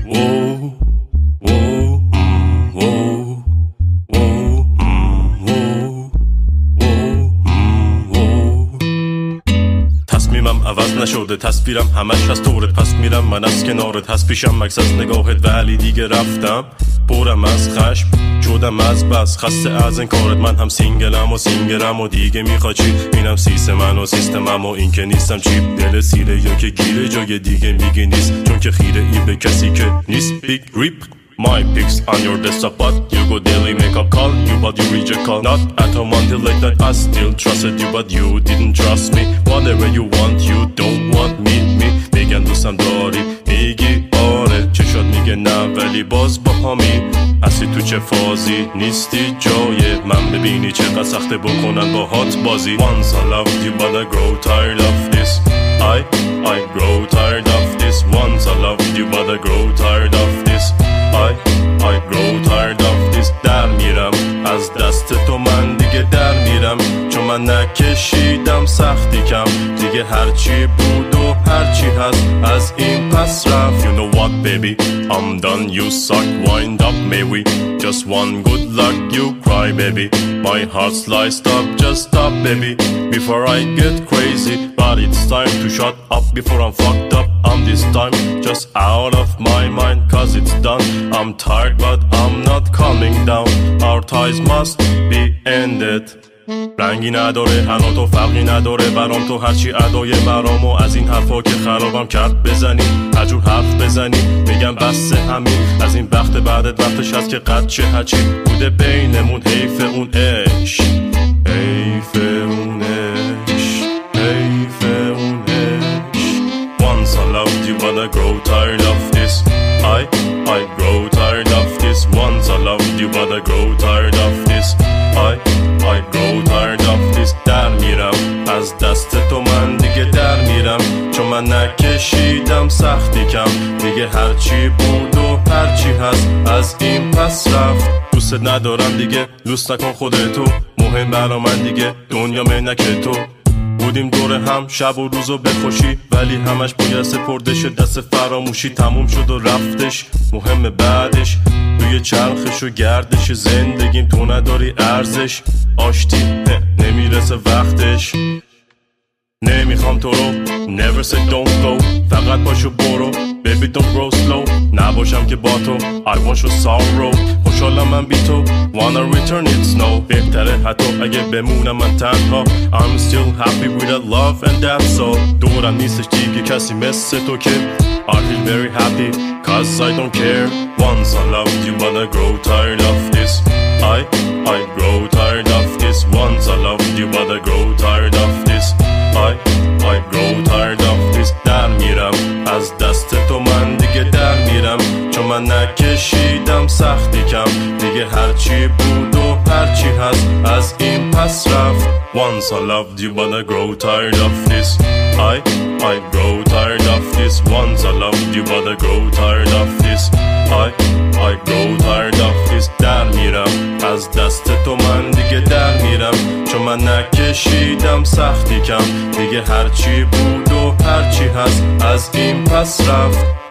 تصمیمم عوض نشده، تصویرم همش از طورت، پس میرم من از کنارت، هست پیشم مکس از نگاهت، ولی دیگه رفتم پرم از خشم شدم از بس، خسته از این کارت. من هم سینگلم و دیگه میخوا چی؟ اینم سیس من و سیستمم و این که نیستم چی؟ دل سیره یا که گیره جای دیگه میگه نیست، چون که خیره ای به کسی که نیست. بیگ ریپ My pics on your desktop, but you go daily make a call. You but you reject call. Not at home until late night. I still trusted you, but you didn't trust me. Whatever you want, you don't want me. میگن دوستم داری، میگی آره، چشات میگه نه ولی باز با همی هستی تو چه فازی، نیستی جای من، ببینی چقدر سخته بکنن با هات بازی. Once I loved you, but I grow tired of this. I grow tired of this. Once I loved you, but I grow tired of this. I grow tired of this. در میرم از دست تو، من دیگه در میرم، چون من نکشیدم سختی کم، دیگه هرچی بود و هرچی هست از این پس رفت. You know what baby, I'm done, you suck, wind up, may we just one good luck, you cry baby, my heart sliced up, just stop baby, before I get crazy, but it's time to shut up before I'm fucked up. I'm this time just out of my mind, cause it's done. I'm tired but I'm not coming down. Our ties must be ended. رنگی نداره هنو تو، فرقی نداره برام تو، هرچی ادای برامو از این حرفا که خرابم کرد بزنی، هرجور حرف بزنی میگم بس همین، از این وقت بعدت وقتش هست که قد چه هرچی بوده بینمون، حیف اون عشق، حیف اون عشق، حیف اون عشق. Once I loved you but I grow tired of this. I grow tired of this. Once I loved you but I grow tired of this. I grow tired of this. در میرم از دست تو، من دیگه در میرم، چون من نکشیدم سختی کم، دیگه هرچی بود و هرچی هست از این پس رفت. دوست ندارم دیگه، دوست نکن خودتو، مهم برا من دیگه دنیا منک تو. بودیم دور هم شب و روزو بخوشی، ولی همش باید سپردش دست فراموشی، تموم شد و رفتش، مهم بعدش توی چرخش و گردش زندگیم تو نداری ارزش، آشتی نمیرسه وقتش. نمیخوام تو رو never say don't go، فقط باشو برو baby don't grow slow، نباشم که با تو I want your sorrow، خوشحالم من بی تو wanna return it snow، بهتره حتی اگه بمونم من تنها I'm still happy with that love and that's all. دورم نیستش دیگه کسی مثل تو که I feel very happy cause I don't care. Once I loved you but I grow tired of this. I grow tired of this. Once I loved you but I grow tired of this. I grow tired of this. در میرم از دست تو، من دیگه در میرم، چون من نکشیدم سختی کم، دیگه هرچی بود و هرچی هست از این پس رفت. Once I loved you but I grow tired of this. I grow tired of this. Once I loved you but I grow tired of this. I grow tired of this. در میرم از دست تو، من دیگه در میرم، چون من نکشیدم سختی کم، دیگه هرچی بود و هرچی هست از این پس رفت.